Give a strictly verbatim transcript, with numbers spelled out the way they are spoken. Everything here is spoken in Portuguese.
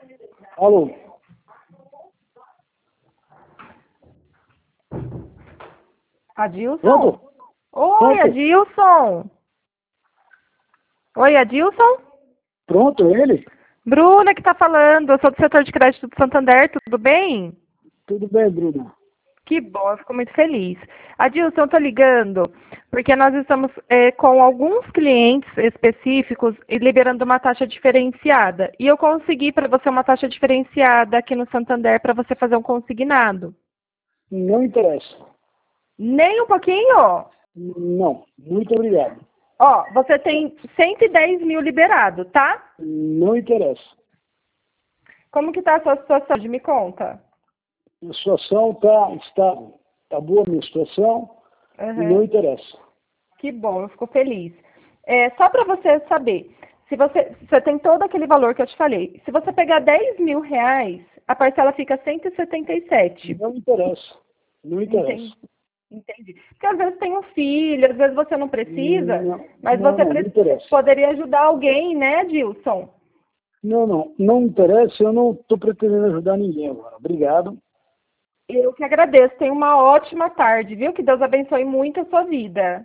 Alô? Adilson? Pronto? Oi, Pronto. Adilson. Oi, Adilson? Pronto, ele? Bruna que tá falando. Eu sou do setor de crédito do Santander, tudo bem? Tudo bem, Bruna? Que bom, eu fico muito feliz. Adilson, eu tô ligando porque nós estamos eh, com alguns clientes específicos e liberando uma taxa diferenciada. E eu consegui para você uma taxa diferenciada aqui no Santander para você fazer um consignado. Não interessa. Nem um pouquinho? Não, muito obrigado. Ó, você tem cento e dez mil liberado, tá? Não interessa. Como que tá a sua situação? Me conta. A situação está estável. Está boa a minha situação e Uhum. não interessa. Que bom, eu fico feliz. É, só para você saber, se você, você tem todo aquele valor que eu te falei. Se você pegar dez mil reais, a parcela fica cento e setenta e sete. Não interessa. Não interessa. Entendi. Entendi. Porque às vezes tem um filho, às vezes você não precisa, Não, mas não, você não, não pre- interessa. poderia ajudar alguém, né, Dilson? Não, não, não interessa. Eu não estou pretendendo ajudar ninguém agora. Obrigado. Eu que agradeço. Tenha uma ótima tarde, viu? Que Deus abençoe muito a sua vida.